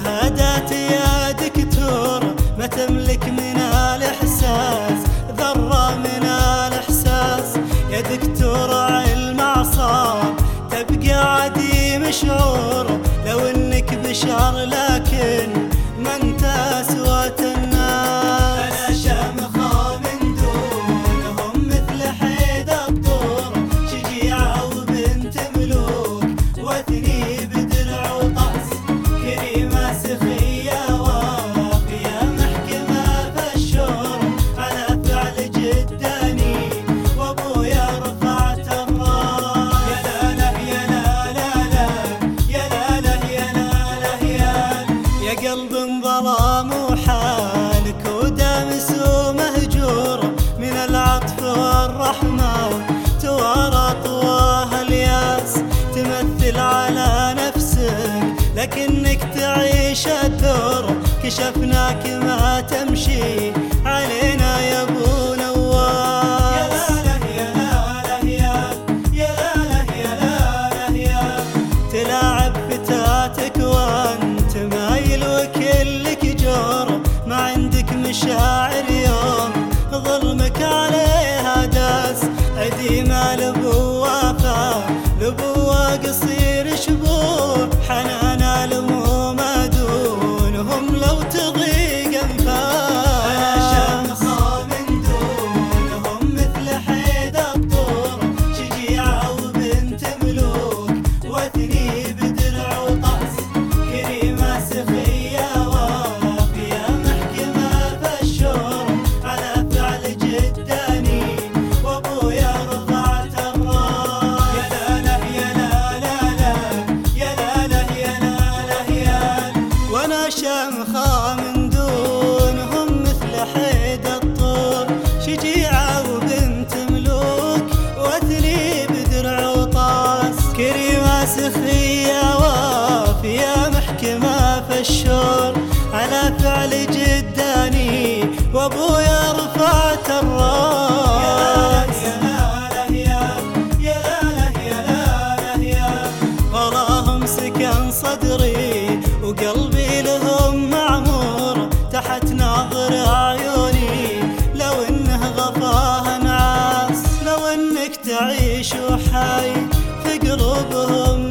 شهادات يا دكتور ما تملك من الإحساس ذرة من الإحساس. يا دكتور علم أعصاب تبقى عديم شعور، لو إنك بشر لكن ما انت أسوة الناس. أنا شامخة من دونهم مثل حيد الطور، شجيعة وبنت ملوك وثني بدرع وطأس، كريمة سخية وافية محكمة فالشور، على فعل جداني وابويا رفعت الراس. يا لا يا لا لا يا لا لا يا لا لا يا قلب ظلام وحالك ودامس ومهجور، من العطف والرحمة توارى طواها الياس. تمثل على نفسك لكنك تعيش الدور، كشفناك ما تمشي علينا يا ابو نواس. يا لا يا لا تلاعب فتاتك وانت مايل وكلك جور، ما عندك مشاعر يوم ظلمك عليها داس. عديمة لبوة لبوة قصير شبوع، حنانا لمو ما دونهم لو تضيق انفاس. أنا شامخة من دونهم مثل حيد الطور، شجيعة وبنت ملوك وثني بدرع وطأس، كريمة سخية وافية محكمة فالشور، على فعل جداني وابويا رفعت الراس. يا لا يا لا وانا شامخة من دونهم مثل حيد الطور، شجيعة وبنت ملوك وثني بدرع وطاس، كريمة سخية وافية محكمة فالشور، على فعل جداني وابويا رفعت الراس. غلاهم سكن صدري وقلبي لهم معمور، تحت ناظر عيوني لو انه غفاه نعاس، لو انك تعيش وحي في قلوبهم